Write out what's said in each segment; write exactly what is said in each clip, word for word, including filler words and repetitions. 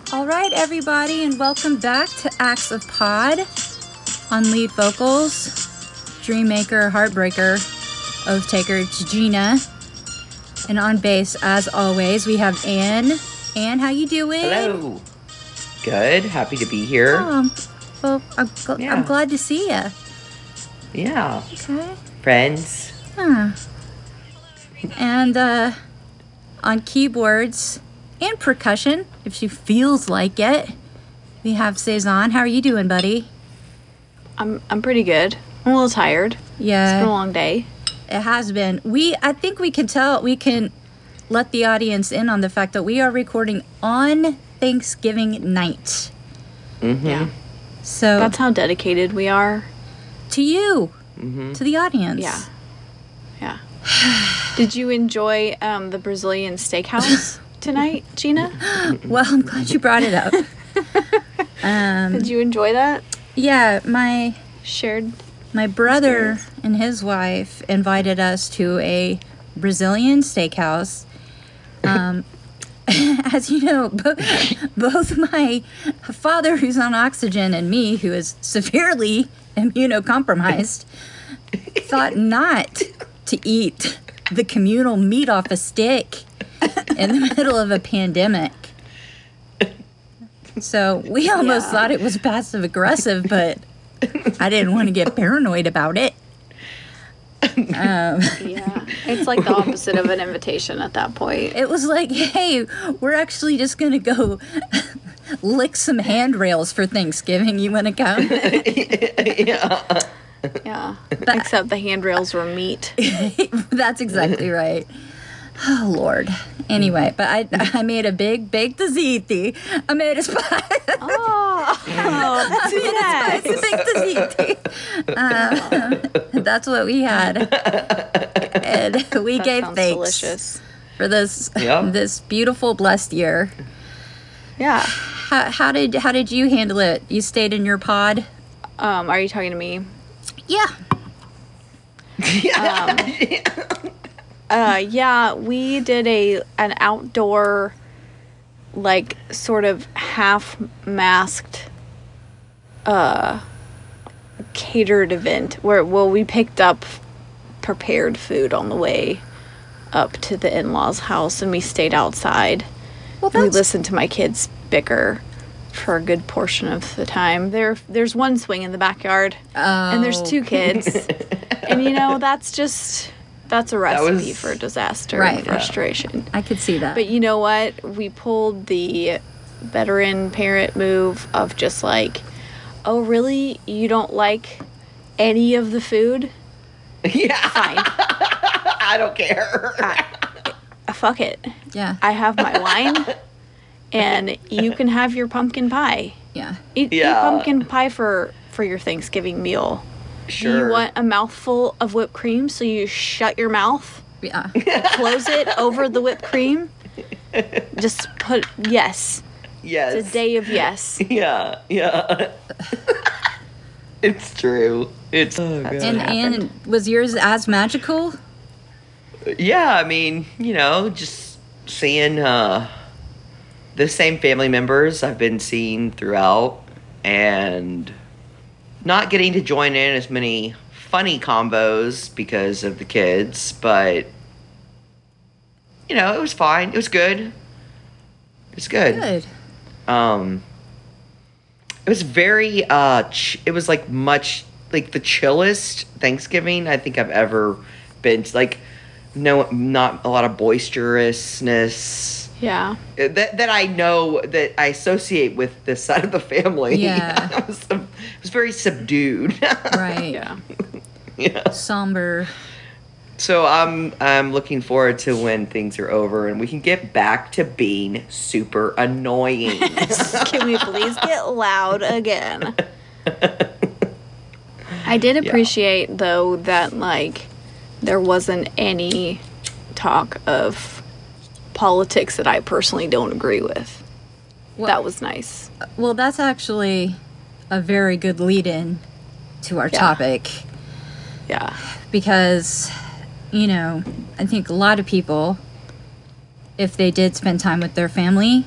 All right, everybody, and welcome back to Acts of Pod. On lead vocals, Dreammaker, Heartbreaker, Oath Taker, it's Gina. And on bass, as always, we have Ann. Ann, how you doing? Hello. Good. Happy to be here. Oh, well, I'm, gl- Yeah. I'm glad to see you. Yeah. Okay. Friends. Huh. And uh, on keyboards and percussion, if she feels like it, we have Cezanne. How are you doing, buddy? I'm I'm pretty good. I'm a little tired. It's been a Yeah, long day. it has been. We, I think we can tell, we can let the audience in on the fact that we are recording on Thanksgiving night. Mm-hmm. Yeah. So, That's how dedicated we are. to you, Mm-hmm. to the audience. Yeah. Yeah. Did you enjoy um, the Brazilian steakhouse tonight, Gina? Well, I'm glad you brought it up. um, Did you enjoy that? yeah, my Shared. my brother Experience. and his wife invited us to a Brazilian steakhouse. Um, as you know, bo- both my father, who's on oxygen, and me, who is severely immunocompromised, thought not to eat the communal meat off a stick in the middle of a pandemic. So we almost Yeah. thought it was passive aggressive, but I didn't want to get paranoid about it. Um, Yeah. It's like the opposite of an invitation at that point. it was like, hey, we're actually just going to go lick some handrails for Thanksgiving. You want to come? Yeah. Yeah. Except the handrails were meat. That's exactly right. Oh, Lord. Anyway, but I I made a big baked ziti. I made a spice. Oh, that's It's nice. baked ziti. Um, that's what we had. And we That gave sounds thanks delicious. for this Yep. this beautiful blessed year. Yeah. How, how did how did you handle it? You stayed in your pod? Um, are you talking to me? Yeah. Uh, yeah, we did a an outdoor, like, sort of half masked, uh, catered event where, well, we picked up prepared food on the way up to the in-laws' house, and we stayed outside. Well, We that's listened to my kids bicker for a good portion of the time. There, there's one swing in the backyard, and there's Oh. two kids, and you know that's just that's a recipe was- for disaster Right. and frustration. I could see that. But you know what? We pulled the veteran parent move of just like, oh really? You don't like any of the food? Yeah. Fine, I don't care. uh, fuck it. yeah. I have my wine, and you can have your pumpkin pie. Yeah. Eat, Yeah. eat pumpkin pie for for your Thanksgiving meal. Do Sure. you want a mouthful of whipped cream? So you shut your mouth, Yeah. close it over the whipped cream. Just put yes. Yes. It's a day of yes. Yeah. Yeah. It's true. It's. Oh, God. And and was yours as magical? Yeah, I mean, you know, just seeing uh, the same family members I've been seeing throughout, and not getting to join in as many funny combos because of the kids, but you know, it was fine. It was good. It's good. Good. Um, it was very uh, ch- it was like much like the chillest Thanksgiving I think I've ever been to. Like, no, not a lot of boisterousness Yeah. uh, that that I know that I associate with this side of the family. Yeah. it, was, it was very subdued. Right. Yeah. Yeah. Somber. So I'm I'm looking forward to when things are over and we can get back to being super annoying. Can we please get loud again? I did appreciate though that like there wasn't any talk of politics that I personally don't agree with. Well, That was nice. well, that's actually a very good lead-in to our Yeah. topic Yeah. because, you know, I think a lot of people, if they did spend time with their family,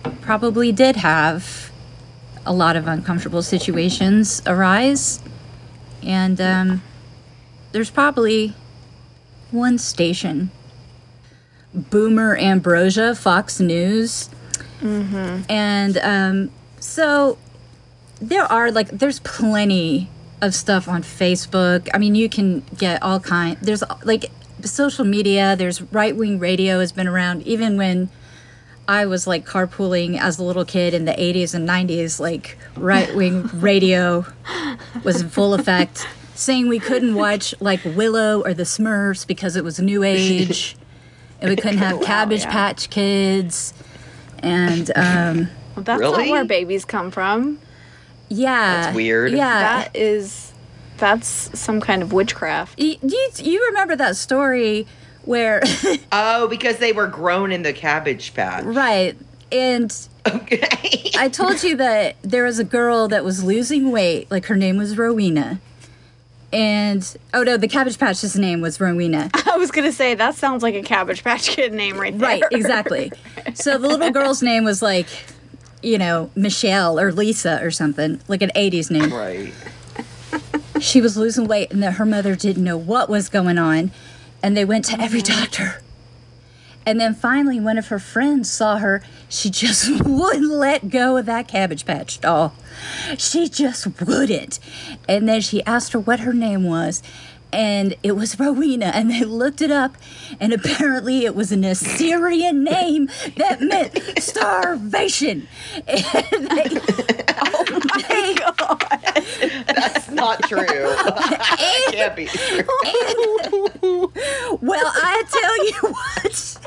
probably did have a lot of uncomfortable situations arise. And um, there's probably one station, Boomer Ambrosia, Fox News. Mm-hmm. And um, so there are, like, there's plenty of stuff on Facebook. I mean, you can get all kind. There's, like, social media. There's right-wing radio has been around even when I was, like, carpooling as a little kid in the eighties and nineties. Like, right-wing radio was in full effect, saying we couldn't watch, like, Willow or the Smurfs because it was New Age, and we couldn't have Wow, Cabbage yeah. Patch Kids, and um, Well, that's Really? not where babies come from. yeah, That's weird. Yeah, That is, that's some kind of witchcraft. Y- you you remember that story where Oh, because they were grown in the Cabbage Patch. right, and Okay. I told you that there was a girl that was losing weight, like her name was Rowena. And, oh no, the Cabbage Patch's name was Rowena. I was gonna say that sounds like a Cabbage Patch Kid name right there. Right, exactly. So the little girl's name was like, you know, Michelle or Lisa or something, like an eighties name. Right. She was losing weight and that her mother didn't know what was going on. And they went to every doctor. And then finally, one of her friends saw her. She just wouldn't let go of that Cabbage Patch doll. She just wouldn't. And then she asked her what her name was. And it was Rowena. And they looked it up. And apparently it was an Assyrian name that meant starvation. And they, Oh my god. That's not true. That can't be true. well, I tell you what.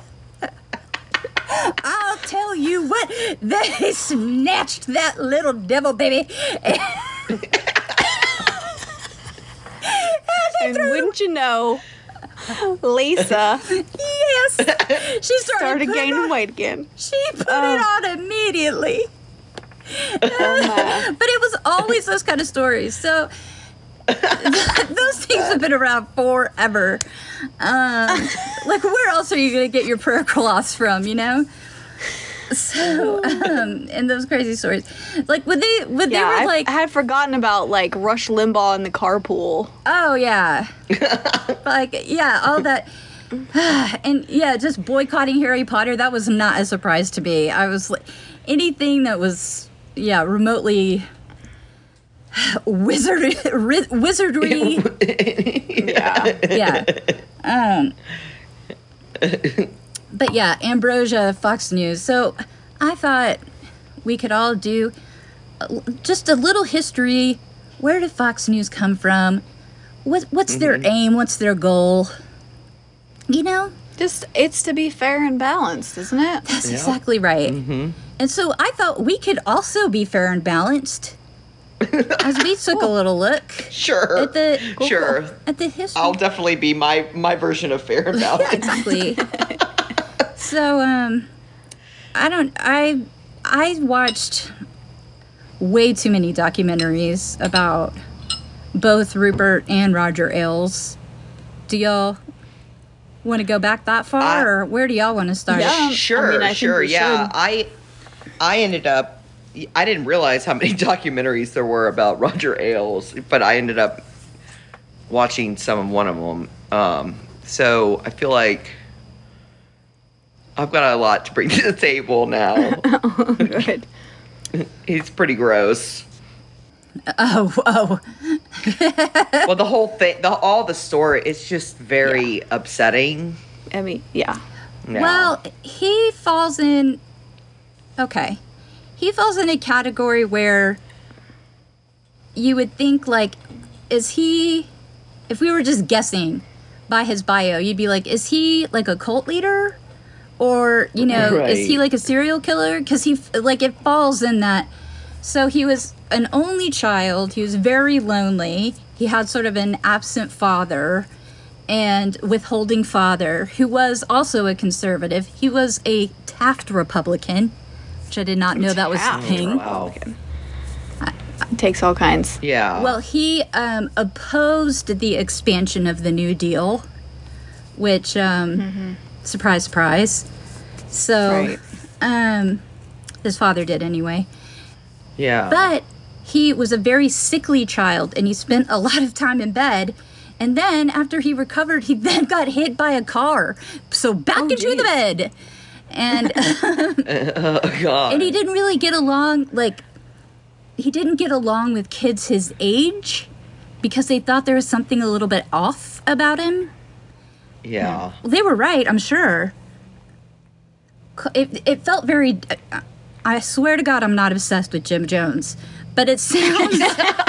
I'll tell you what, they snatched that little devil baby. And, And wouldn't you know, Lisa yes, she started, started putting gaining on, weight again. She put Oh. it on immediately. Oh my. But it was always those kind of stories. So those things have been around forever. Um, like, where else are you going to get your prayer cloths from, you know? So, um, and those crazy stories. Like, would they, would Yeah, they were I like, I had forgotten about like Rush Limbaugh in the carpool. oh, yeah. Like, yeah, all that. And yeah, just boycotting Harry Potter, that was not a surprise to me. I was like, anything that was, yeah, remotely wizard, ri- wizardry. Yeah. Yeah. Um, but yeah, Ambrosia, Fox News. So I thought we could all do a- just a little history. Where did Fox News come from? What, what's their aim? What's their goal? You know, Just it's to be fair and balanced, isn't it? that's Yeah. exactly right. Mm-hmm. And so I thought we could also be fair and balanced as we took a little look Sure. at the Sure. at the history. I'll definitely be my my version of fair and Yeah, balanced. exactly. So, um, I don't, I, I watched way too many documentaries about both Rupert and Roger Ailes. Do y'all want to go back that far, I- or where do y'all want to start? Yeah. Um, I Sure, mean, I think sure, we yeah. should. I I ended up I didn't realize how many documentaries there were about Roger Ailes, but I ended up watching some of one of them. Um, so I feel like I've got a lot to bring to the table now. Good. He's pretty gross. Oh, oh, Well, the whole thing, the, all the story, it's just very upsetting. I mean, yeah. now. well, he falls in, okay. He falls in a category where you would think, like, is he, if we were just guessing by his bio, you'd be like, is he like a cult leader? Or, you know, is he Right. like a serial killer? Because he, like, it falls in that. So he was an only child. He was very lonely. He had sort of an absent father and withholding father who was also a conservative. He was a Taft Republican, which I did not know that was a Taft thing. Wow. Takes all kinds. Yeah. Well, he um, opposed the expansion of the New Deal, which, um, surprise, surprise. So, Right. um, His father did anyway. Yeah. But he was a very sickly child, and he spent a lot of time in bed. And then, after he recovered, he then got hit by a car. So back Oh, into geez. the bed. And, Oh, God. and he didn't really get along, like, he didn't get along with kids his age because they thought there was something a little bit off about him. Yeah. Well, they were right, I'm sure. It, it felt very... I swear to God I'm not obsessed with Jim Jones. But it sounds...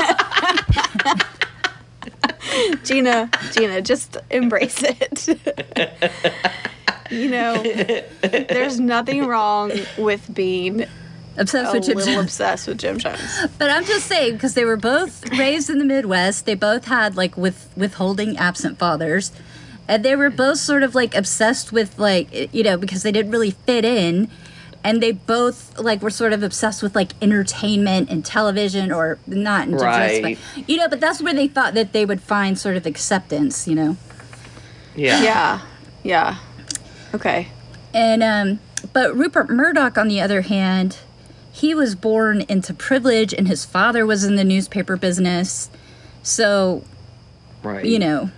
Gina, Gina, just embrace it. You know, there's nothing wrong with being obsessed a with Jim little Jones. obsessed with Jim Jones. But I'm just saying, because they were both raised in the Midwest. They both had, like, with withholding absent fathers. And they were both sort of, like, obsessed with, like, you know, because they didn't really fit in. And they both, like, were sort of obsessed with, like, entertainment and television, or not into Right. just, but, you know, but that's where they thought that they would find sort of acceptance, you know. Yeah. Yeah, yeah. Okay. And, um, but Rupert Murdoch, on the other hand, he was born into privilege, and his father was in the newspaper business. So, Right. you know,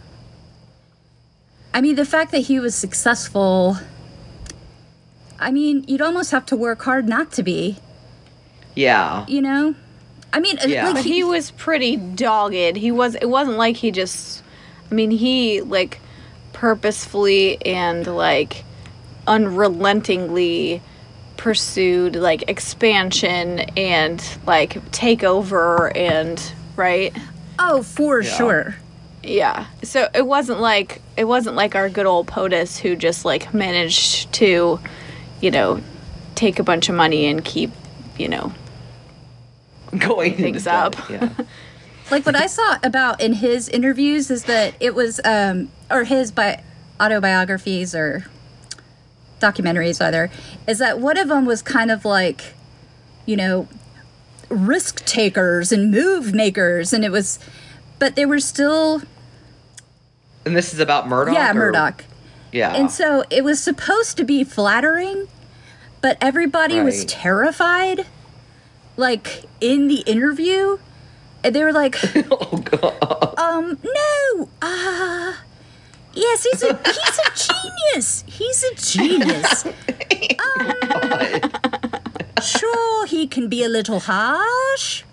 I mean, the fact that he was successful, I mean, you'd almost have to work hard not to be, Yeah. you know? I mean, uh, Yeah. like But he was pretty dogged. He was. It wasn't like he just. I mean, he like purposefully and like unrelentingly pursued like expansion and like takeover and right. oh, for Yeah. sure. Yeah. So it wasn't like it wasn't like our good old POTUS who just like managed to, you know, take a bunch of money and keep, you know, Going things into up. that, Yeah. Like, what I saw about in his interviews is that it was, um, or his bi- autobiographies or documentaries, either, is that one of them was kind of like, you know, risk takers and move makers. And it was, but they were still, And this is about Murdoch? yeah, or- Murdoch. Yeah. And so it was supposed to be flattering, but everybody was Right. terrified, like, in the interview. And they were like, oh, God. um, no, uh, yes, he's a, he's a genius. He's a genius. Um, sure, he can be a little harsh.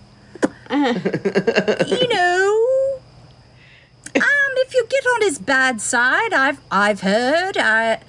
You know, um, if you get on his bad side, I've, I've heard, I...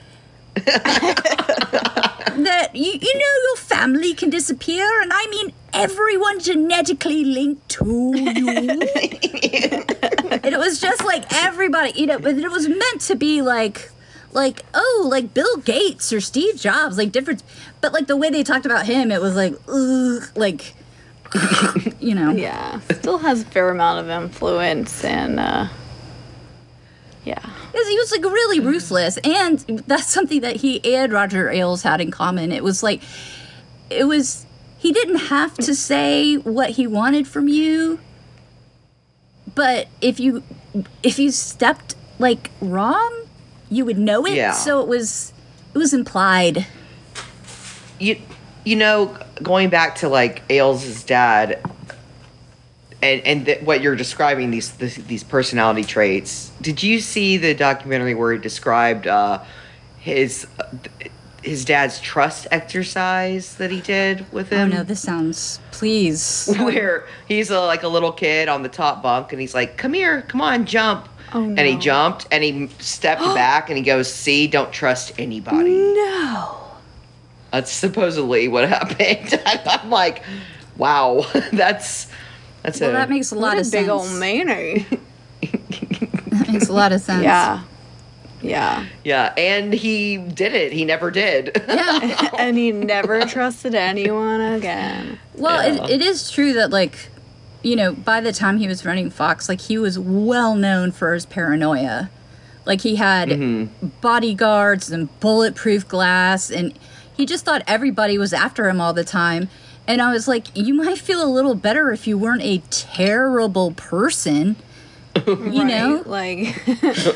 that you, you know your family can disappear, and I mean everyone genetically linked to you. And it was just like everybody, you know, but it was meant to be like, like oh, like Bill Gates or Steve Jobs, like different. But like the way they talked about him, it was like, ugh, like, you know, Yeah. Still has a fair amount of influence and uh yeah. Because he was like really ruthless, and that's something that he and Roger Ailes had in common. It was like, it was, he didn't have to say what he wanted from you, but if you, if you stepped like wrong, you would know it. Yeah. So it was, it was implied. you you know, going back to like Ailes' dad, and and th- what you're describing, these this, these personality traits. Did you see the documentary where he described uh, his uh, his dad's trust exercise that he did with Oh him? no, this sounds, please. Where he's a, like a little kid on the top bunk, and he's like, "Come here, come on, jump." Oh, And he no. jumped, and he stepped back, and he goes, "See, don't trust anybody." No. That's supposedly what happened. I'm like, wow, that's that's Well, a that makes a lot What a of big sense. old manny. That makes a lot of sense. Yeah. Yeah. yeah, and he did it. He never did. Yeah. And he never trusted anyone again. Well, Yeah. it, it is true that, like, you know, by the time he was running Fox, like, he was well known for his paranoia. Like, he had Mm-hmm. bodyguards and bulletproof glass, and he just thought everybody was after him all the time. And I was like, you might feel a little better if you weren't a terrible person, you know? Like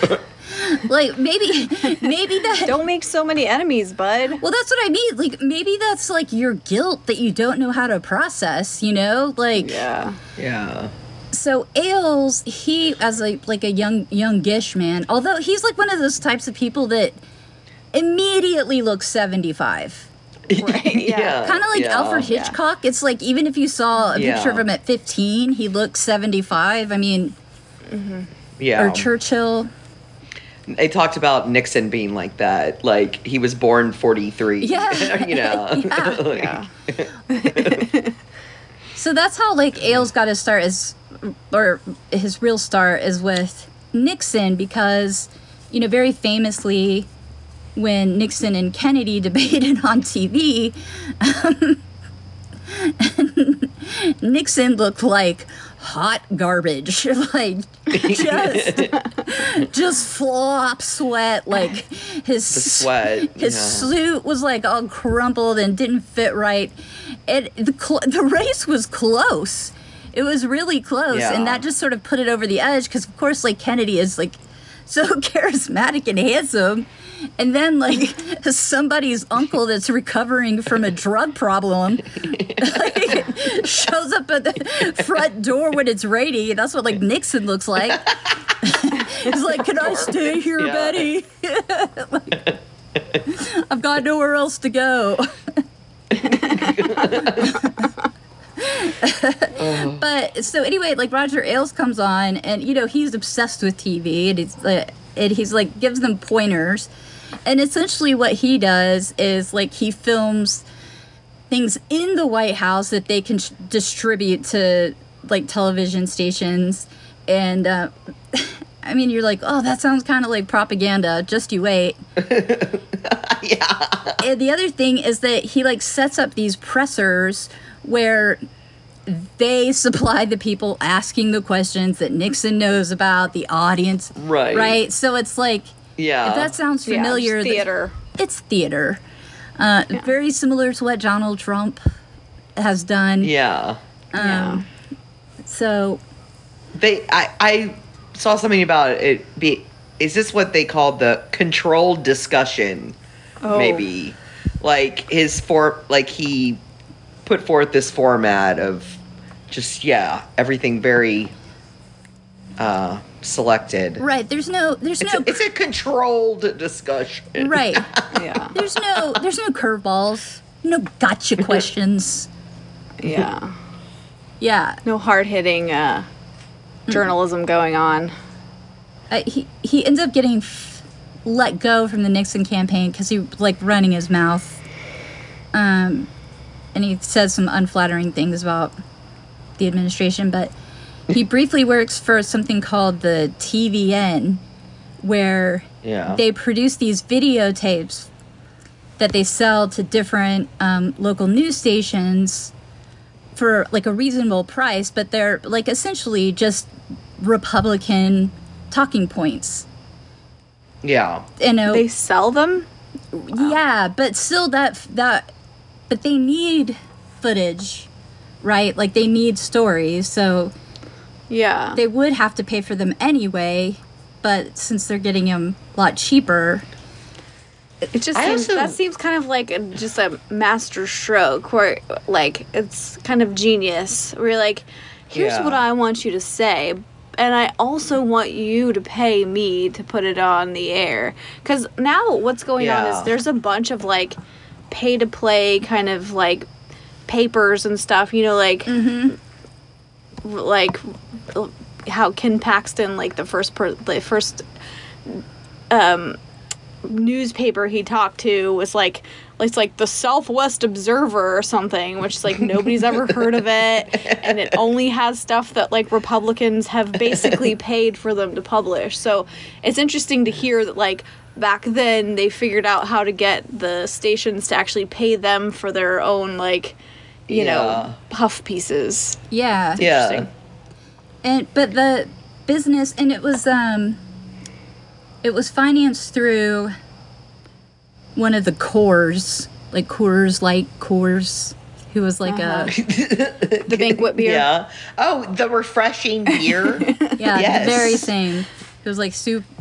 Like maybe maybe that Don't make so many enemies, bud. Well, that's what I mean. Like maybe that's like your guilt that you don't know how to process, you know? Like Yeah. Yeah. so Ailes, he as a like a young youngish man, although he's like one of those types of people that immediately looks seventy-five. Right, yeah. Kind of like yeah. Alfred Hitchcock. It's like even if you saw a Yeah. picture of him at fifteen, he looks seventy-five. I mean, Yeah. or Churchill. They talked about Nixon being like that. Like he was born forty-three. Yeah. you know. Yeah. Like, Yeah. So that's how like Ailes got his start as, or his real start is with Nixon because, you know, very famously, when Nixon and Kennedy debated on T V, um, Nixon looked like hot garbage, like just just flop sweat, like his The sweat, his yeah. suit was like all crumpled and didn't fit right. It the cl- the race was close. It was really close, Yeah. and that just sort of put it over the edge because, of course, like Kennedy is like so charismatic and handsome. And then, like, somebody's uncle that's recovering from a drug problem like, shows up at the front door when it's raining. That's what, like, Nixon looks like. He's like, can I stay here, Yeah. Betty? Like, I've got nowhere else to go. But so anyway, like Roger Ailes comes on, and you know he's obsessed with T V, and he's uh, and he's like gives them pointers, and essentially what he does is like he films things in the White House that they can sh- distribute to like television stations, and uh, I mean you're like, oh, that sounds kind of like propaganda. Just you wait. yeah. And the other thing is that he like sets up these pressers where they supply the people asking the questions that Nixon knows about, the audience. Right. Right? So it's like, Yeah. if that sounds Yeah, familiar. it's th- theater. It's theater. Uh, Very similar to what Donald Trump has done. Yeah. Yeah. So, They I I saw something about it be is this what they called the controlled discussion? Oh. Maybe. Like his for like he put forth this format of just yeah, everything very uh selected. right, there's no, there's It's, no, a, it's a controlled discussion. right. Yeah. There's no, there's no curveballs, no gotcha questions. Yeah. Yeah. No hard hitting uh, journalism going on. Uh, he he ends up getting f- let go from the Nixon campaign because he was like running his mouth, um, and he says some unflattering things about the administration. But he briefly works for something called the T V N, where Yeah. they produce these videotapes that they sell to different um, local news stations for like a reasonable price, but they're like essentially just Republican talking points. Yeah. You know, They sell them? yeah, but still that that, but they need footage, right? Like they need stories, so Yeah. they would have to pay for them anyway. But since they're getting them a lot cheaper, It just I seems also- that seems kind of like a, just a master stroke where like it's kind of genius. Where you're like, here's Yeah. what I want you to say, and I also want you to pay me to put it on the air. Because now what's going on Yeah. is there's a bunch of like pay to play kind of like papers and stuff. You know, like like how Ken Paxton, like the first per the first um newspaper he talked to was like it's like the Southwest Observer or something, which is like nobody's ever heard of it, and it only has stuff that like Republicans have basically paid for them to publish. So it's interesting to hear that like back then they figured out how to get the stations to actually pay them for their own like you Yeah. know puff pieces. yeah, Yeah. Interesting. and but the business, and it was um, it was financed through one of the Coors, like Coors Light Coors, who was like Uh-huh. a The banquet beer. Yeah. Oh, the refreshing beer. yeah, Yes. the very same. It was like soup,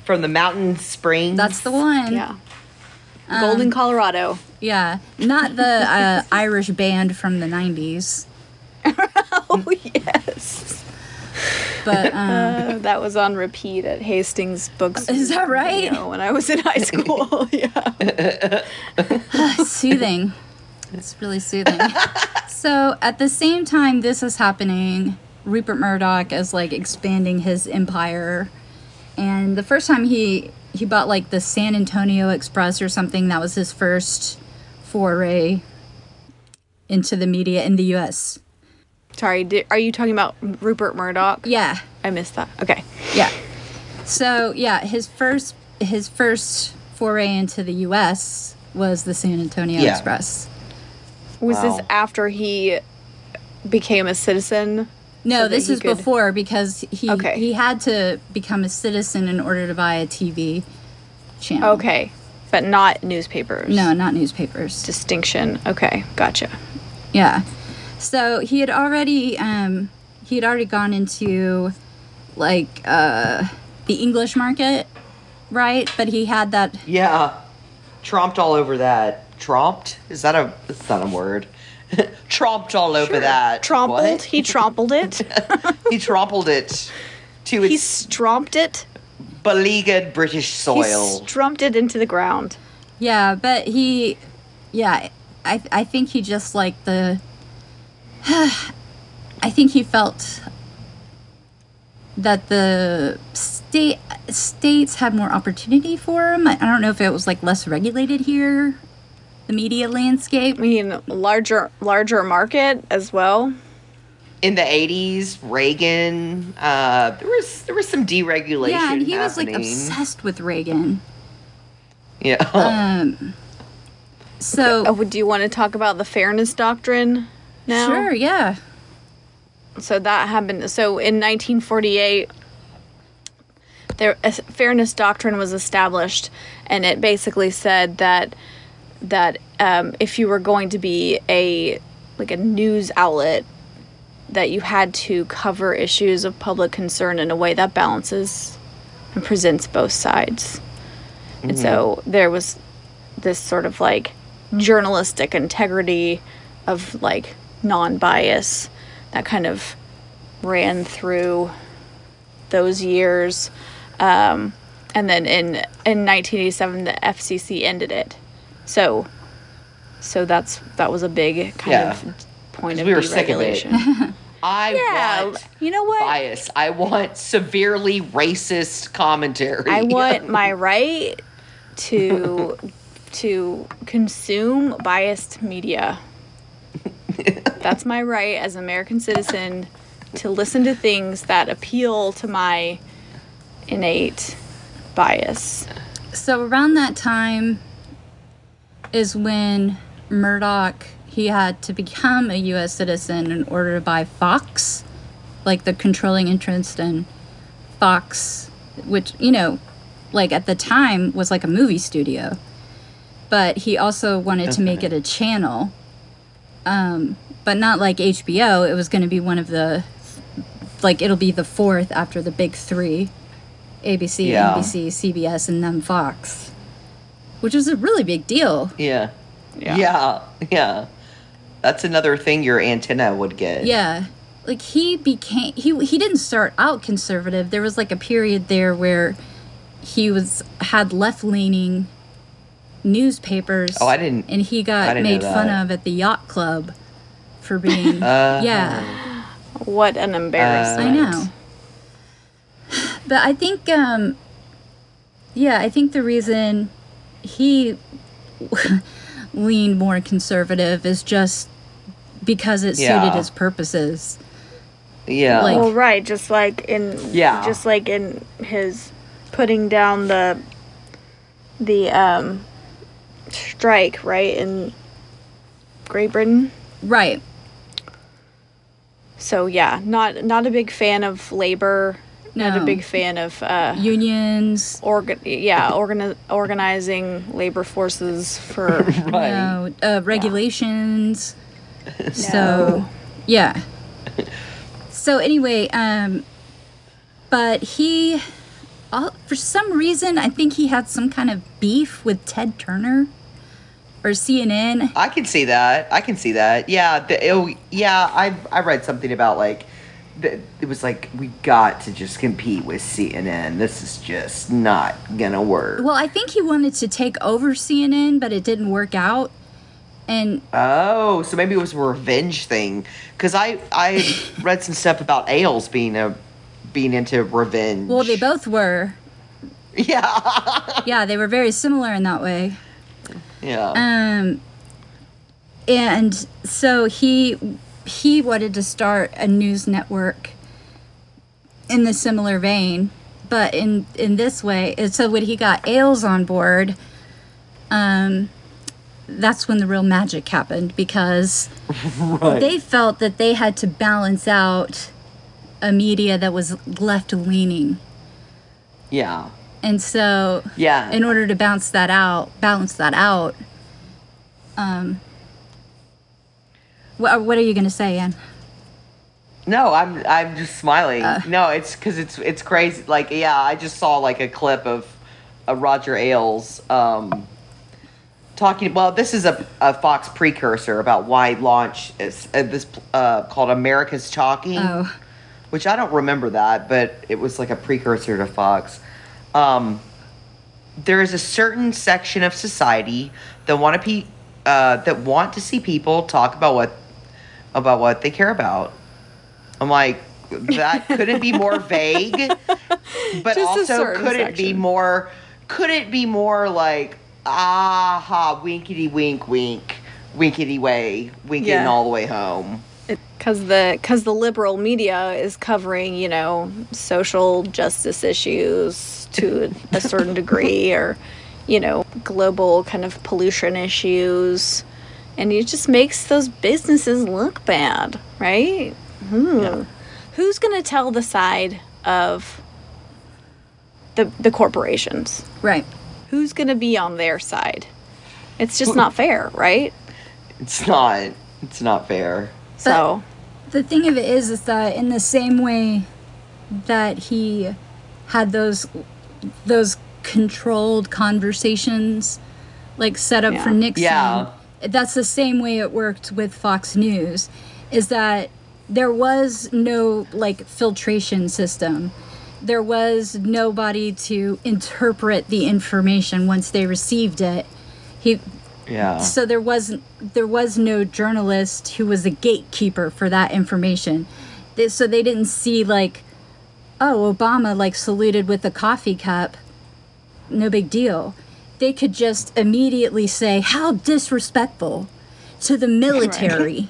from the Mountain Springs. That's the one. Yeah. Golden, Colorado. Yeah. Not the uh, Irish band from the nineties. Oh, yes. But, um, Uh, that was on repeat at Hastings Books. Is that right? You know, when I was in high school. Yeah. soothing. It's really soothing. So at the same time this is happening, Rupert Murdoch is like expanding his empire. And the first time he he bought like the San Antonio Express or something, that was his first foray into the media in the U S. Sorry, did, are you talking about Rupert Murdoch? Yeah. I missed that. Okay. Yeah. So yeah, his first his first foray into the U S was the San Antonio Yeah. Express. Was Wow. this after he became a citizen? No, so that this he is could- before because he Okay. he had to become a citizen in order to buy a T V channel. Okay. But not newspapers. No, not newspapers. Distinction. Okay. Gotcha. Yeah. So he had already um he had already gone into like uh the English market, right? But he had that Yeah. Tromped all over that. Tromped? Is that a, that's not a word. Tromped all over that. Trompled. What? He trompled it. He trampled it to he its stromped it. beleaguered British He soil. strumped it into the ground. yeah, but he yeah, I I think he just like the I think he felt that the state states had more opportunity for him. I, I don't know if it was like less regulated here, the media landscape. I mean, larger larger market as well. In the eighties, Reagan, uh, there was there was some deregulation Yeah, and he was like happening. obsessed with Reagan. Yeah. Um, so Oh, do you want to talk about the fairness doctrine now? sure, yeah, So that happened. So in nineteen forty-eight, there a fairness doctrine was established, and it basically said that that um, if you were going to be a like a news outlet, that you had to cover issues of public concern in a way that balances and presents both sides. And so there was this sort of like journalistic integrity of like non-bias that kind of ran through those years. Um, and then in in nineteen eighty-seven, the F C C ended it. So so that's that was a big kind Yeah. of point 'Cause of we were sick of it. deregulation. I Yeah, want you know what? bias. I want severely racist commentary. I want my right to to consume biased media. That's my right as an American citizen to listen to things that appeal to my innate bias. so around that time is when Murdoch he had to become a U S citizen in order to buy Fox, like the controlling interest in Fox, which, you know, like at the time was like a movie studio. But he also wanted to make it a channel. Um, but not like H B O. It was going to be one of the, like, it'll be the fourth after the big three. A B C, Yeah. N B C, C B S, and then Fox. Which is a really big deal. Yeah. Yeah. Yeah. Yeah. That's another thing your antenna would get. Yeah. Like he became he he didn't start out conservative. There was like a period there where he was had left-leaning newspapers. Oh, I didn't- and he I got didn't know made fun that. of at the yacht club for being Uh, yeah. What an embarrassment. I know. But I think um yeah, I think the reason he leaned more conservative is just because it suited Yeah. his purposes. Yeah. Like- Well, right, just like in Yeah. just like in his putting down the the um strike, right, in Great Britain. Right. So yeah, not not a big fan of labor, not No. a big fan of uh Unions. organ yeah, organi- organizing labor forces for Right. No, uh, regulations. So, yeah. So anyway, um, but he all, for some reason, I think he had some kind of beef with Ted Turner or C N N. I can see that. I can see that. Yeah. The, it, yeah. I I read something about like the, it was like we got to just compete with C N N. This is just not gonna work. Well, I think he wanted to take over C N N, but it didn't work out. And oh, so maybe it was a revenge thing. Because I I read some stuff about Ailes being a being into revenge. Well, they both were. Yeah. Yeah, they were very similar in that way. Yeah. Um, and so he he wanted to start a news network in the similar vein, but in in this way. And so when he got Ailes on board, um, that's when the real magic happened, because right. they felt that they had to balance out a media that was left leaning. Yeah. And so, yeah. in order to bounce that out, balance that out, um, what, what are you going to say, Ann? No, I'm I'm just smiling. Uh, no, it's because it's it's crazy. Like, yeah, I just saw like a clip of uh, Roger Ailes um, talking. Well, this is a, a Fox precursor about why launch is, uh, this uh, called America's Talking, oh. which I don't remember that, but it was like a precursor to Fox. Um, there is a certain section of society that want to be uh, that want to see people talk about what about what they care about. I'm like, that couldn't be more vague, but Just also could it be more? Could it be more like, aha, winkety wink, wink, winkety way, winking Yeah. all the way home? Because the because the liberal media is covering, you know, social justice issues to a certain degree, or, you know, global kind of pollution issues, and it just makes those businesses look bad, right? Hmm. Yeah. Who's going to tell the side of the the corporations? Right. Who's going to be on their side? It's just not fair, right? It's not. It's not fair. So, The thing of it is, is that in the same way that he had those those controlled conversations, like set up Yeah. for Nixon, Yeah. that's the same way it worked with Fox News. Is that there was no like filtration system. There was nobody to interpret the information once they received it. He Yeah. so there wasn't there was no journalist who was a gatekeeper for that information. They, so they didn't see like, oh, Obama like saluted with a coffee cup. No big deal. They could just immediately say how disrespectful to the military.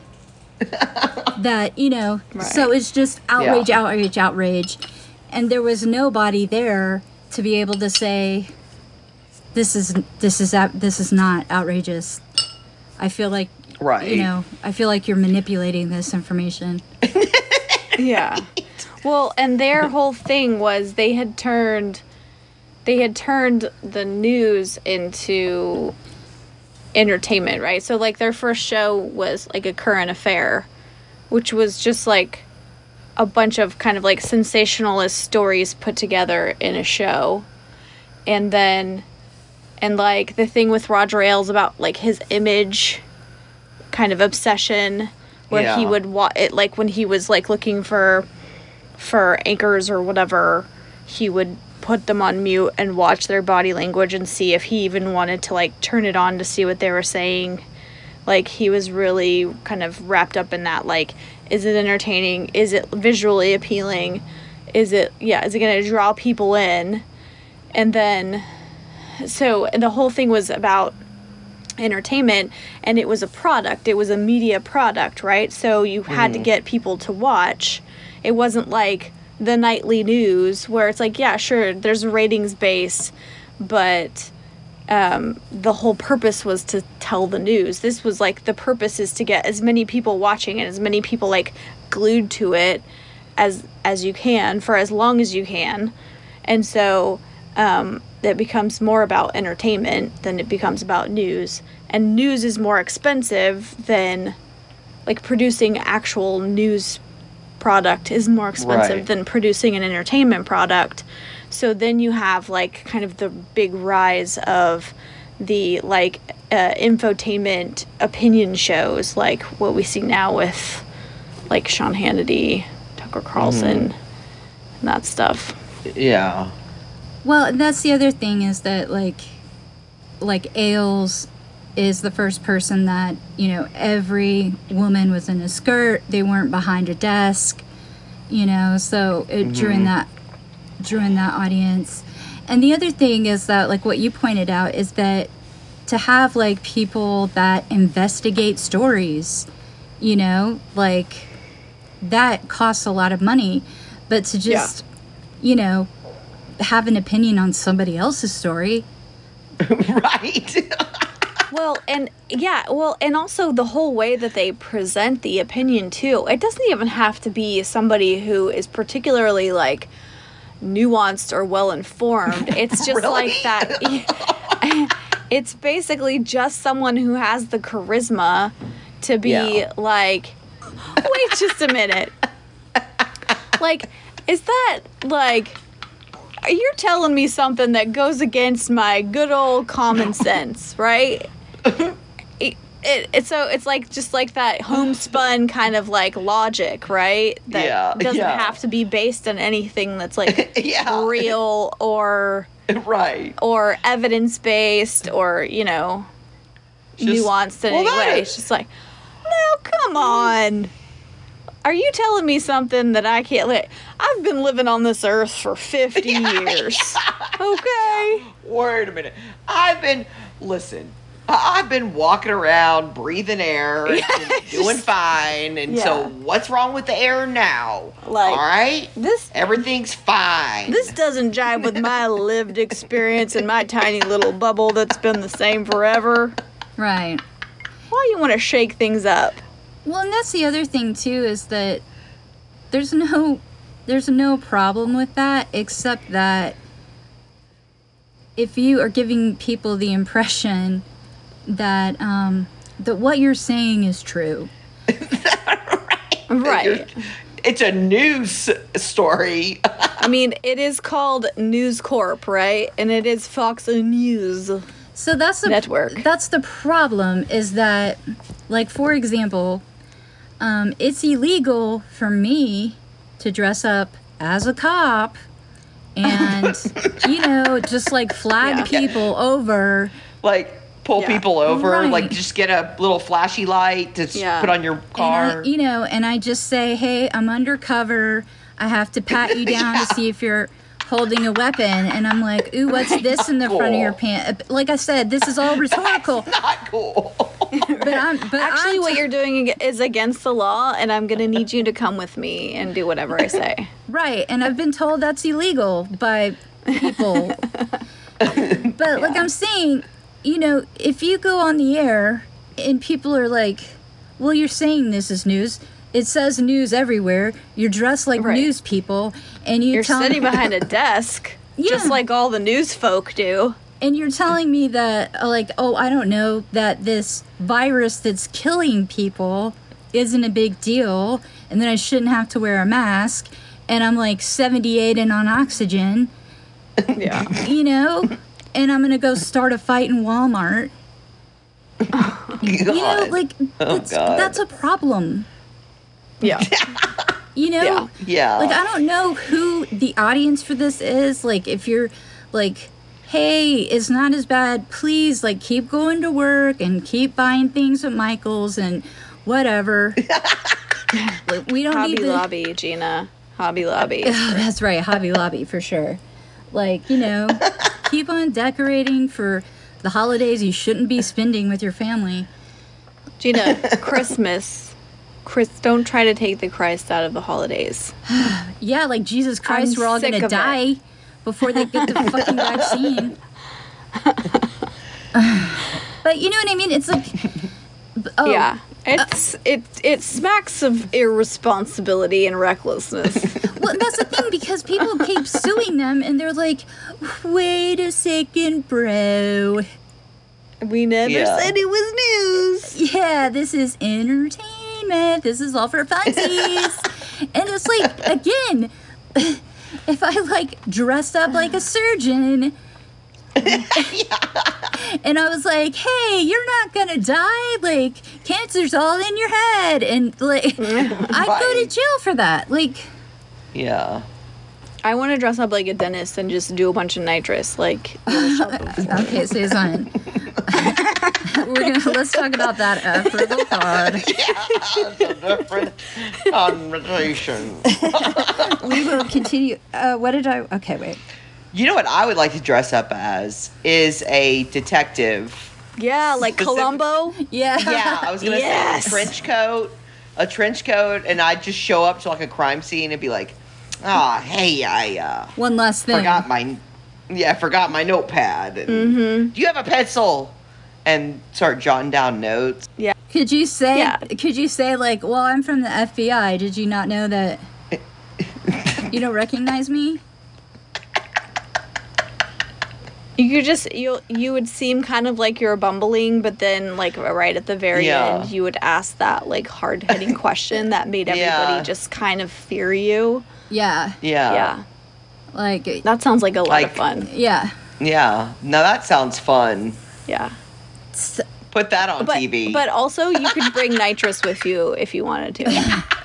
That, you know, Right. so it's just outrage, Yeah. outrage, outrage. And there was nobody there to be able to say, this is this is out- this is not outrageous. I feel like, Right. you know, I feel like you're manipulating this information. yeah. Well, and their whole thing was they had turned they had turned the news into entertainment, right? So like their first show was like a current affair, which was just like a bunch of kind of like sensationalist stories put together in a show. And then and like the thing with Roger Ailes about like his image kind of obsession, where Yeah. he would wa- it like when he was like looking for for anchors or whatever, he would put them on mute and watch their body language and see if he even wanted to like turn it on to see what they were saying. Like he was really kind of wrapped up in that, like, is it entertaining? Is it visually appealing? Is it yeah, is it going to draw people in? And then so the whole thing was about entertainment, and it was a product. It was a media product, right? So you had to get people to watch. It wasn't like the nightly news where it's like, yeah, sure, there's a ratings base, but um, the whole purpose was to tell the news. This was like the purpose is to get as many people watching and as many people like glued to it as as you can for as long as you can. And so um, it becomes more about entertainment than it becomes about news. And news is more expensive than, like, producing actual news product is more expensive Right. than producing an entertainment product. So then you have like kind of the big rise of the like uh, infotainment opinion shows, like what we see now with like Sean Hannity, Tucker Carlson, mm-hmm. and that stuff. Yeah. Well, that's the other thing is that like like Ailes is the first person that, you know, every woman was in a skirt, they weren't behind a desk, you know, so it mm-hmm. drew in that drew in that audience. And the other thing is that, like what you pointed out, is that to have like people that investigate stories, you know, like that costs a lot of money, but to just, yeah. you know, have an opinion on somebody else's story. Right. Well, and yeah, well, and also the whole way that they present the opinion too. It doesn't even have to be somebody who is particularly like nuanced or well informed. It's just Really? like that. It's basically just someone who has the charisma to be Yeah. like, wait just a minute. Like, is that like, you're telling me something that goes against my good old common sense, right? It, it, it's so it's like just like that homespun kind of like logic, right? That Yeah, doesn't yeah. have to be based on anything that's like Yeah. real or Right. or evidence based or, you know, Just- nuanced in well, any that way. is- It's just like, no, come on. Are you telling me something that I can't li- I've been living on this earth for fifty years. Okay. Wait a minute. I've been, listen, I- I've been walking around, breathing air, and doing fine. And Yeah. so what's wrong with the air now? Like, all right? This Everything's fine. This doesn't jive with my lived experience in my tiny little bubble that's been the same forever. Right. Why you want to shake things up? Well, and that's the other thing too, is that there's no there's no problem with that, except that if you are giving people the impression that um, that what you're saying is true. Right. It's a news story. I mean, it is called News Corp, right? And it is Fox News. So that's the Network. That's the problem, is that, like, for example, um, it's illegal for me to dress up as a cop and, you know, just like flag Yeah. people over. Like, pull Yeah. people over, Right. like just get a little flashy light to s- Yeah. put on your car. And I, you know, and I just say, hey, I'm undercover. I have to pat you down Yeah. to see if you're holding a weapon. And I'm like, ooh, what's this in the front of your Cool. pants? Like I said, this is all rhetorical. Not cool. But I'm, but Actually, I'm what t- you're doing is against the law, and I'm going to need you to come with me and do whatever I say. Right, and I've been told that's illegal by people. But like I'm saying, you know, if you go on the air and people are like, well, you're saying this is news. It says news everywhere. You're dressed like Right. news people, and you You're tell sitting behind a desk, just Yeah. like all the news folk do. and you're telling me that, uh, like, oh, I don't know, that this virus that's killing people isn't a big deal, and then I shouldn't have to wear a mask, and I'm like seventy-eight and on oxygen, Yeah. you know, and I'm gonna go start a fight in Walmart. You know, God. like Oh, that's, God. that's a problem. Yeah. You know, Yeah. Yeah. like I don't know who the audience for this is. Like if you're like, hey, it's not as bad. Please, like keep going to work and keep buying things at Michael's and whatever. Like, we don't Hobby need to. Lobby, Gina. Hobby Lobby. Oh, that's right, Hobby Lobby for sure. Like, you know, keep on decorating for the holidays you shouldn't be spending with your family. Gina, Christmas. Chris, don't try to take the Christ out of the holidays. Yeah, like Jesus Christ, I'm we're all sick gonna of it. die before they get the fucking vaccine. But you know what I mean? It's like, oh, Yeah. It's it it smacks of irresponsibility and recklessness. well, that's the thing, because people keep suing them, and they're like, "Wait a second, bro. We never Yeah. said it was news. Yeah, this is entertainment. This is all for funsies." And it's like, again, if I like dressed up like a surgeon and I was like, hey, you're not gonna die, like cancer's all in your head, and like I'd go to jail for that. Like, Yeah. I want to dress up like a dentist and just do a bunch of nitrous, like you know, shop before. okay, Susan. We're gonna let's talk about that after the pod. It's a different conversation. We will continue. Uh, what did I? Okay, wait. You know what I would like to dress up as is a detective. Yeah, like Specific- Columbo. Yeah. Yeah, I was gonna Yes. say a trench coat, a trench coat, and I'd just show up to like a crime scene and be like, "Ah, hey, I uh, One last thing. forgot my, yeah, I forgot my notepad. And, Mm-hmm. Do you have a pencil?" And start jotting down notes. Yeah. Could you say? Yeah. Could you say like, well, I'm from the F B I. Did you not know that? You don't recognize me? You could just you you would seem kind of like you're bumbling, but then like right at the very Yeah. end, you would ask that like hard hitting question that made everybody Yeah. just kind of fear you. Yeah. Yeah. yeah, Like. that sounds like a lot Like- of fun. Yeah. Yeah. Now that sounds fun. Yeah, S- Put that on but T V. but also you could bring nitrous with you if you wanted to.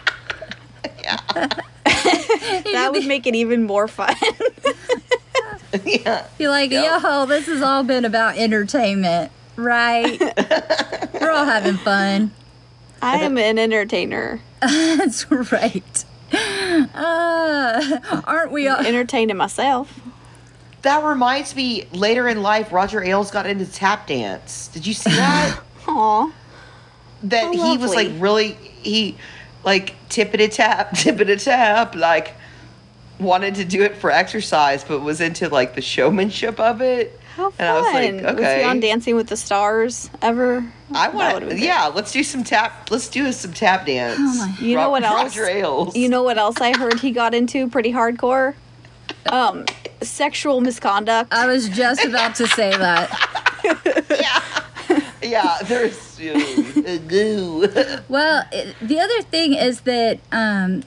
That would make it even more fun. yeah. Be like, Yep. yo, this has all been about entertainment, right? We're all having fun. I am an entertainer, That's right. Uh, aren't we all? entertaining myself. That reminds me, later in life, Roger Ailes got into tap dance. Did you see that? Aw, that How he was like lovely. really, he like tippity tap, tippity tap, like wanted to do it for exercise, but was into like the showmanship of it. how fun! And I was like, Was okay. he on Dancing with the Stars ever? I That want would've to, been yeah, let's do some tap, let's do some tap dance. Oh my- You know Ro- what else? Roger Ailes. You know what else I heard he got into pretty hardcore? Um, sexual misconduct. I was just about to say that. yeah. Yeah, there's, uh, no. Well, it, the other thing is that um,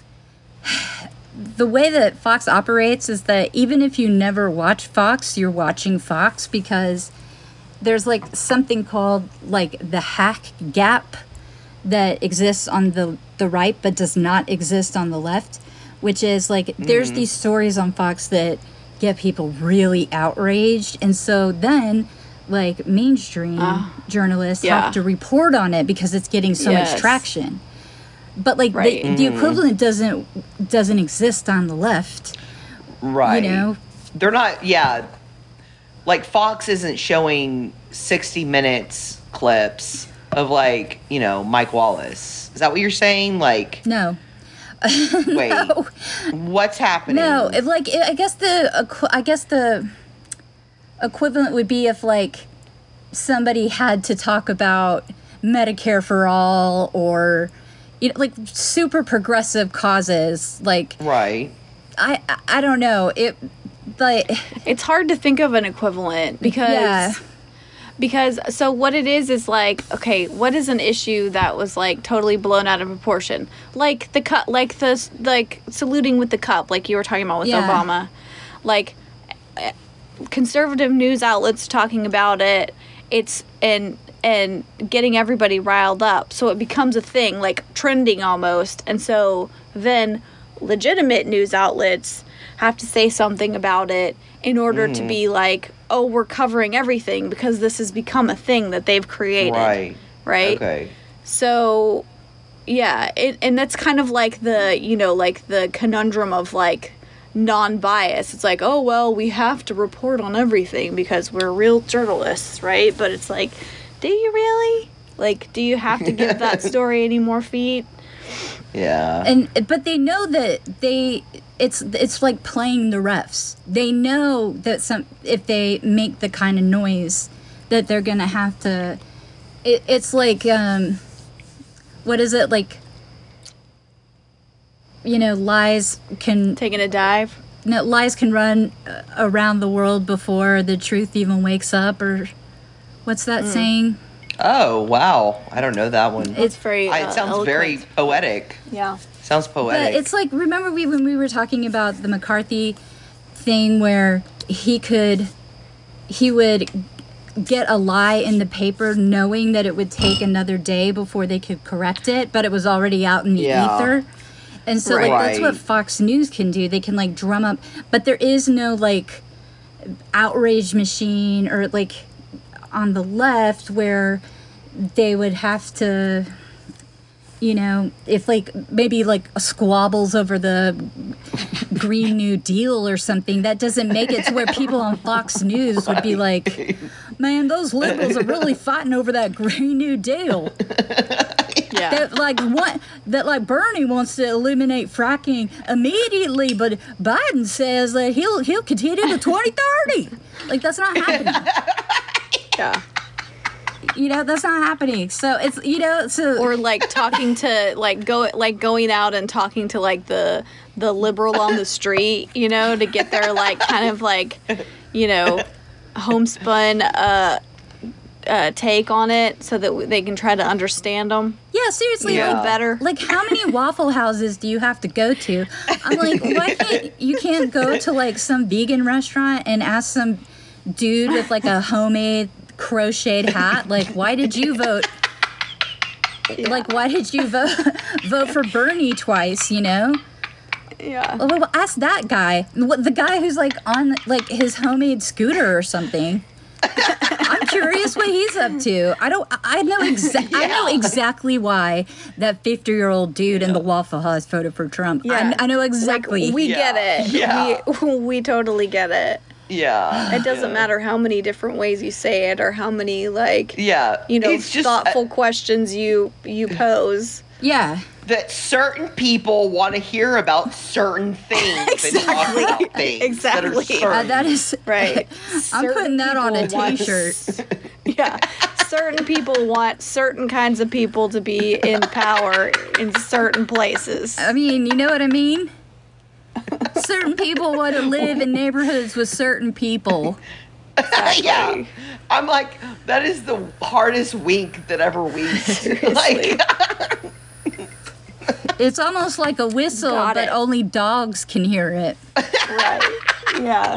the way that Fox operates is that even if you never watch Fox, you're watching Fox because there's like something called like the hack gap that exists on the the right but does not exist on the left, which is like there's these stories on Fox that get people really outraged, and so then like mainstream journalists yeah. have to report on it because it's getting so Yes. much traction. But like Right. the, the equivalent doesn't doesn't exist on the left. Right. You know? They're not, yeah. Like, Fox isn't showing sixty minutes clips of, like, you know, Mike Wallace. Is that what you're saying? Like, No. wait. No. What's happening? No, if like I guess the equi- I guess the equivalent would be if like somebody had to talk about Medicare for all or you know like super progressive causes like Right. I I, I don't know it like It's hard to think of an equivalent because Yeah. because so what it is is like, okay, what is an issue that was like totally blown out of proportion? Like the cup, like the s- like saluting with the cup, like you were talking about with Yeah. Obama, like eh, conservative news outlets talking about it. It's and and getting everybody riled up, so it becomes a thing, like trending almost, and so then legitimate news outlets have to say something about it in order to be like, oh, we're covering everything because this has become a thing that they've created. Right. Right? Okay. So, yeah, it, and that's kind of like the, you know, like the conundrum of like non-bias. It's like, oh, well, we have to report on everything because we're real journalists, right? But it's like, do you really? Like, do you have to give that story any more feet? Yeah. and but they know that they it's it's like playing the refs. They know that some if they make the kind of noise that they're gonna have to it, it's like um what is it like you know lies can Taking a dive? no, lies can run uh, around the world before the truth even wakes up or what's that saying? Oh, wow. I don't know that one. It's very. I, uh, it sounds very eloquent. poetic. Yeah. Sounds poetic. But it's like, remember we when we were talking about the McCarthy thing where he could, he would get a lie in the paper knowing that it would take another day before they could correct it, but it was already out in the Yeah. ether. And so like that's what Right. Fox News can do. They can like drum up, but there is no like outrage machine or like on the left where they would have to, you know, if like maybe like squabbles over the Green New Deal or something, that doesn't make it to where people on Fox News would be like, man, those liberals are really fighting over that Green New Deal. Yeah. That like what that like Bernie wants to eliminate fracking immediately, but Biden says that he'll he'll continue to twenty thirty. Like that's not happening. Yeah. You know, that's not happening. So it's you know, so Or like talking to like go like going out and talking to like the the liberal on the street, you know, to get their like kind of like, you know, homespun uh uh take on it so that they can try to understand them yeah, seriously, Yeah. like better. like how many Waffle Houses do you have to go to? I'm like, why can't you can't go to like some vegan restaurant and ask some dude with like a homemade crocheted hat, like, why did you vote? Like, why did you vote vote for Bernie twice? You know, Yeah. well, well, ask that guy, what the guy who's like on like his homemade scooter or something. I'm curious what he's up to. I don't. I know exactly. I know exactly why that fifty-year-old dude in the Waffle House voted for Trump. Yeah. I, I know exactly. Like, we Yeah. get it. Yeah. We we totally get it. yeah. It doesn't yeah. matter how many different ways you say it or how many like Yeah. you know it's just uh, thoughtful questions you you pose. yeah. that certain people want to hear about certain things and talk about things that are Exactly. certain. Uh, that is Right. I'm putting that on a Certain people want- T-shirt. Yeah. Certain people want certain kinds of people to be in power in certain places. I mean, you know what I mean? Certain people want to live in neighborhoods with certain people. Yeah. I'm like, that is the hardest wink that ever winked. like, It's almost like a whistle, Got but it. only dogs can hear it. Right. Yeah.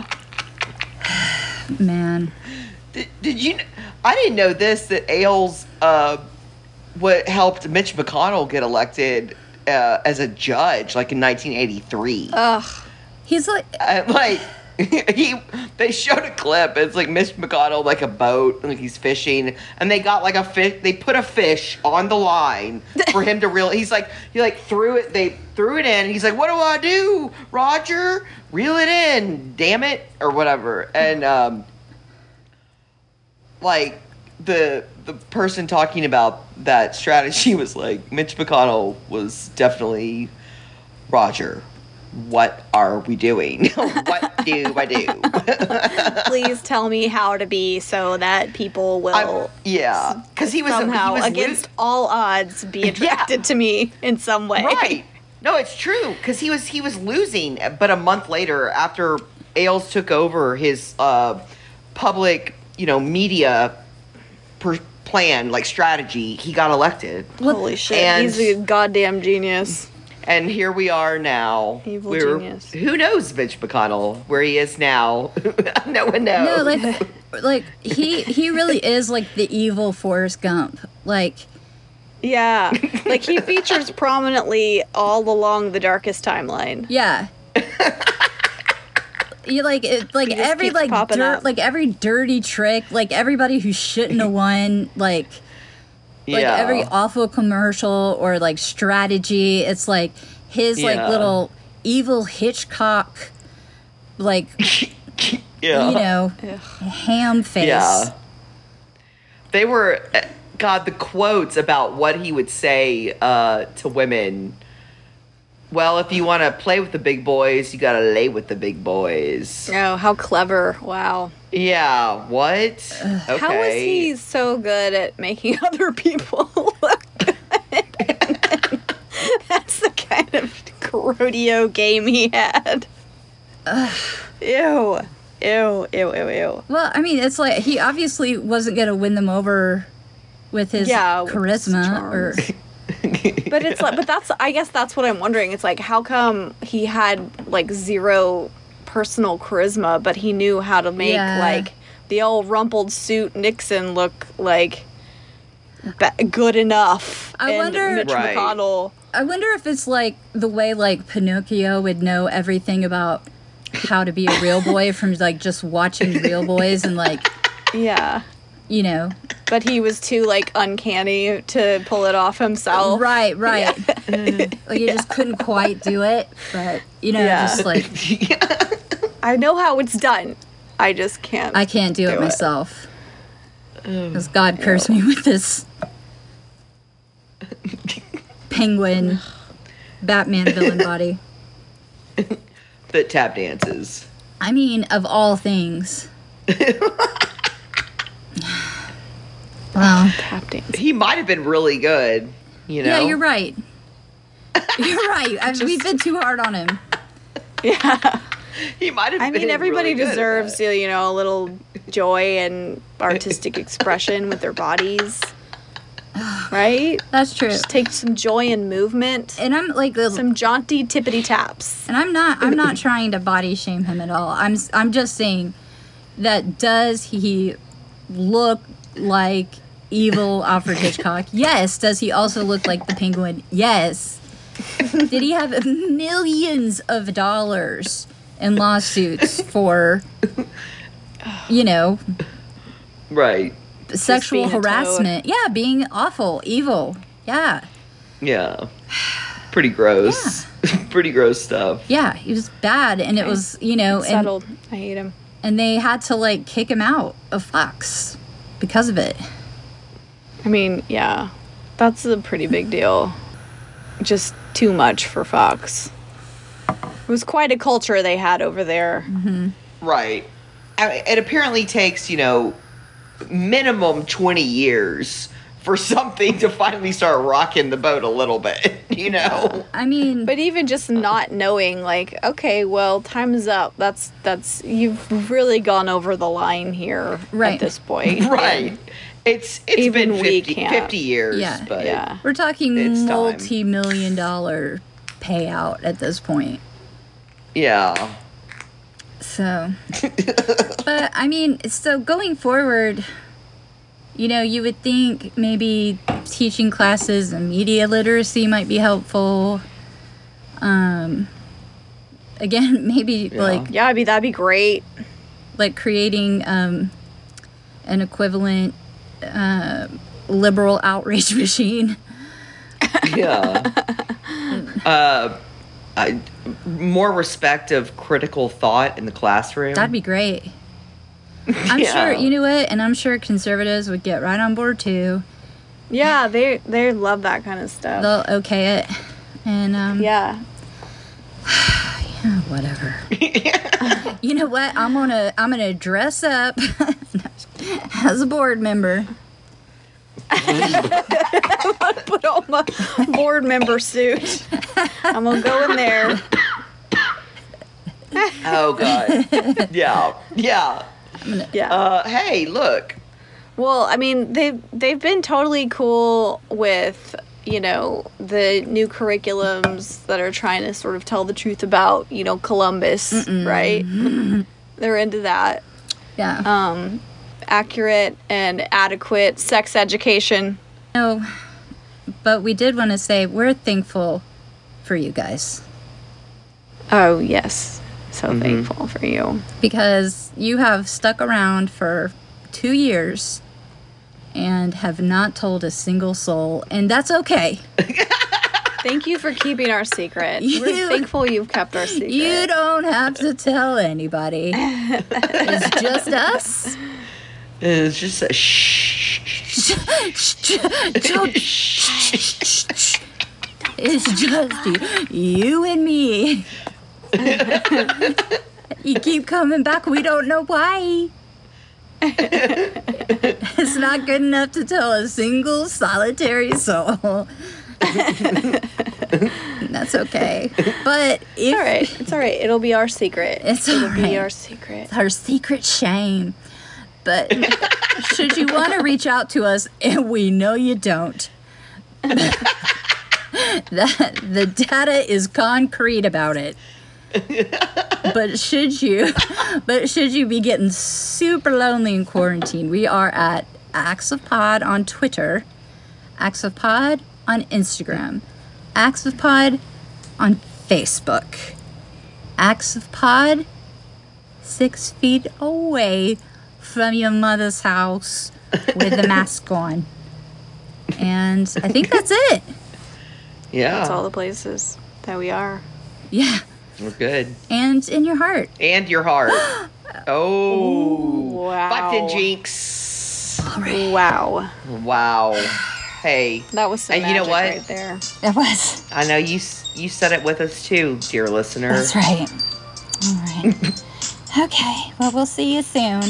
Man. did, did you? kn- I didn't know this that Ailes, uh, what helped Mitch McConnell get elected uh, as a judge, like in nineteen eighty-three. Ugh. He's like, And, like he they showed a clip. It's like Mitch McConnell like a boat, like he's fishing, and they got like a fish. They put a fish on the line for him to reel. He's like he like threw it. They threw it in. And he's like, "What do I do, Roger? Reel it in, damn it, or whatever." And um, like the the person talking about that strategy was like, Mitch McConnell was definitely Roger. What are we doing? What do I do? Please tell me how to be so that people will I'm- yeah, because he was somehow, he was against lo- all odds, be attracted to me in some way. right. No, it's true because he was he was losing, but a month later, after Ailes took over his uh, public, you know, media per- plan, like strategy, he got elected. Holy shit. And- He's a goddamn genius. And here we are now. Evil We're- genius. Who knows Mitch McConnell where he is now? No one knows. no, like, like he he really is like the evil Forrest Gump. Like, Yeah. Like he features prominently all along the darkest timeline. yeah. You like it, like He just every keeps like popping dirt, up. like every dirty trick, like everybody who shouldn't have won, like. Like yeah. every awful commercial or like strategy, it's like his like Yeah. little evil Hitchcock, like yeah. you know, ham face. Yeah. They were, uh, God, the quotes about what he would say uh, to women. Well, if you want to play with the big boys, you got to lay with the big boys. Oh, how clever. Wow. Yeah, what? Okay. How is he so good at making other people look good? That's the kind of rodeo game he had. Ew. Ew, ew, ew, ew. Well, I mean, it's like he obviously wasn't gonna win them over with his Yeah, with his charisma or charms. But it's like, but that's, I guess that's what I'm wondering. It's like, how come he had like zero personal charisma, but he knew how to make Yeah. like the old rumpled suit Nixon look like ba- good enough? I and wonder- Mitch Right. McConnell. I wonder if it's like the way like Pinocchio would know everything about how to be a real boy from like just watching Real Boys and like, Yeah. you know. But he was too like uncanny to pull it off himself. Right, right. Like you just couldn't quite do it, but you know, Yeah. just like I know how it's done. I just can't. I can't do, Do it it. myself. Because God cursed me with this penguin Batman villain body. That tap dances. I mean, of all things. Well, tap dance. He might have been really good, you know. yeah, you're right. You're right. I, we've been too hard on him. Yeah. He might have I been mean, everybody really good at deserves, that. you know, a little joy and artistic expression with their bodies. Right? That's true. Just take some joy in movement. And I'm like, the- Some jaunty tippity taps. and I'm not. I'm not trying to body shame him at all. I'm. s- I'm just saying that does he look like evil Alfred Hitchcock? Yes. Does he also look like the Penguin? Yes. Did he have millions of dollars in lawsuits for, you know, Right. being sexual a toad. harassment? Yeah, being awful, evil. Yeah. Yeah. Pretty gross. Pretty gross stuff. Yeah, he was bad, and it was, you know, and, Settled. I hate him. and they had to like kick him out of Fox because of it. I mean, yeah. That's a pretty big deal. Just too much for Fox. It was quite a culture they had over there. Right. I mean, it apparently takes, you know, minimum twenty years for something to finally start rocking the boat a little bit, you know? I mean, But even just not knowing, like, okay, well, time is up. That's that's you've really gone over the line here Right. at this point. Right. It's it's Even been we fifty, can't. fifty years, Yeah. but Yeah. we're talking It's time. multi-million dollar payout at this point. yeah. So, but I mean, so going forward, you know, you would think maybe teaching classes and media literacy might be helpful. Um, again, maybe Yeah. like Yeah, I mean that'd be great. like creating um, an equivalent uh, liberal outreach machine. Yeah. uh, I, more respect of critical thought in the classroom. That'd be great. I'm Yeah. sure, you know what, and I'm sure conservatives would get right on board too. Yeah, they they love that kind of stuff. They'll okay it, and um, yeah. yeah, whatever. You know what? I'm gonna I'm gonna dress up as a board member. Put on my board member suit. I'm gonna go in there. Oh god. Yeah. Yeah. Yeah. Uh, hey, look. Well, I mean, they've they've been totally cool with, you know, the new curriculums that are trying to sort of tell the truth about, you know, Columbus, right? They're into that. Yeah. Um, accurate and adequate sex education. No, but we did want to say we're thankful for you guys Oh yes, so Mhm. thankful for you. because you have stuck around for two years and have not told a single soul, and that's okay. Thank you for keeping our secret. You- We're thankful you've kept our secret. You don't have to tell anybody. It's just us. It's just a shh. Don't- It's just you, you and me. You keep coming back. We don't know why. It's not good enough to tell a single solitary soul. That's okay. But if It's all right. It's all right. It'll be our secret. It's It'll all be right. our secret. our secret shame. But should you want to reach out to us, and we know you don't, that the data is concrete about it. But should you, but should you be getting super lonely in quarantine, we are at Acts of Pod on Twitter, Acts of Pod on Instagram, Acts of Pod on Facebook, Acts of Pod six feet away from your mother's house with the mask on. And I think that's it. Yeah. That's all the places that we are. Yeah. We're good. And in your heart. And your heart. Oh. Wow. Fucking jinx. All right. Wow. Wow. Hey. That was some And you know magic what? right there. It was. I know you s- you said it with us too, dear listener. That's right. All right. Okay. Well, we'll see you soon.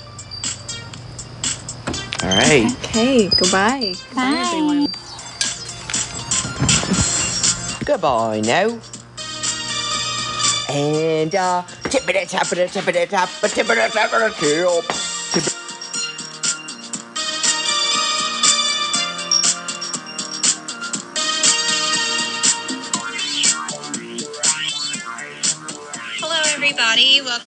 All right. Okay, goodbye. Goodbye, Bye. everyone. Goodbye now. And uh tippity tappity tippity tap tippity tappity tip. Hello, everybody. Welcome.